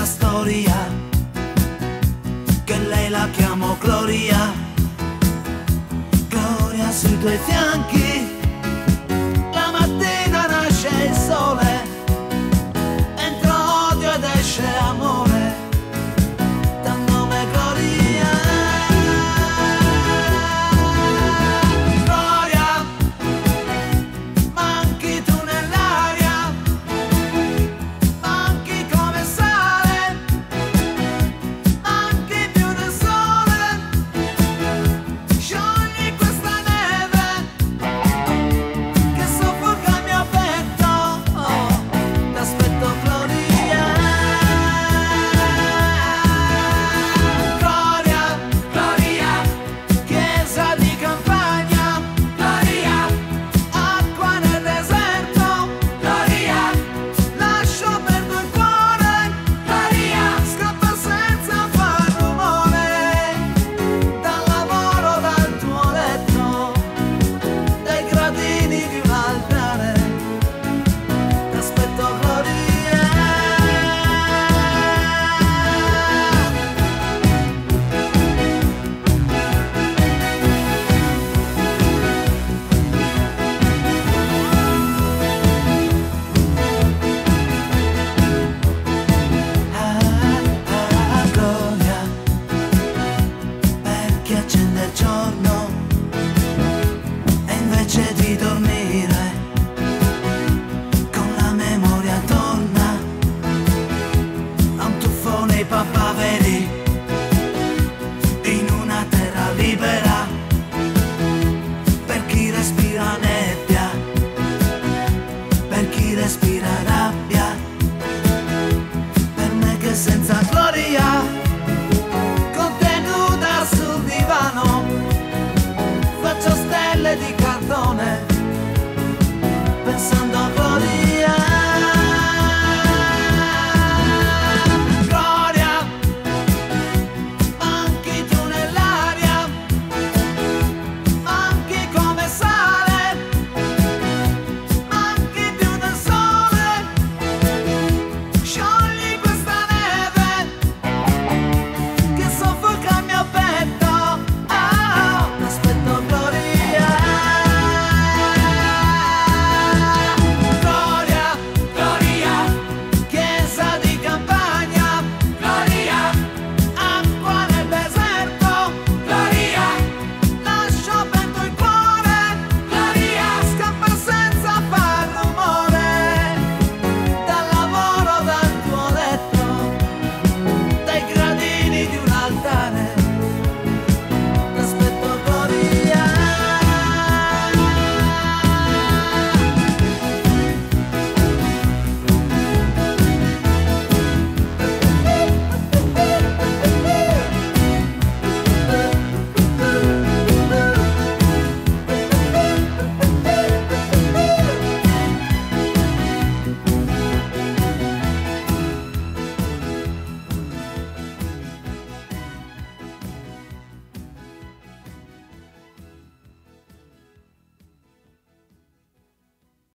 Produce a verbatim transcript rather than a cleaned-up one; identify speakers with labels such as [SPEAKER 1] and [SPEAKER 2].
[SPEAKER 1] questa storia, che lei la chiamo Gloria. Gloria sui tuoi fianchi, la mattina nasce il sole, entra odio ed esce amore, dal nome Gloria. Gloria, manchi tu nell'aria, manchi come sale, manchi più del sole, sciogli questa neve che soffoca il mio petto, oh, t'aspetto Gloria. Gloria, Gloria, chiesa di campagna, Gloria, acqua nel deserto, Gloria, lascio perdo il cuore, Gloria, scappa senza far rumore, dal lavoro, dal tuo letto, dai gradini di un altare, t'aspetto Gloria. Ah, ah, Gloria, per chi accende il giorno e invece di dormire con la memoria torna a un tuffo nei papaveri in una terra libera, per chi respira nebbia, per chi respira rabbia, per me che senza gloria, contenuta sul divano, faccio stelle di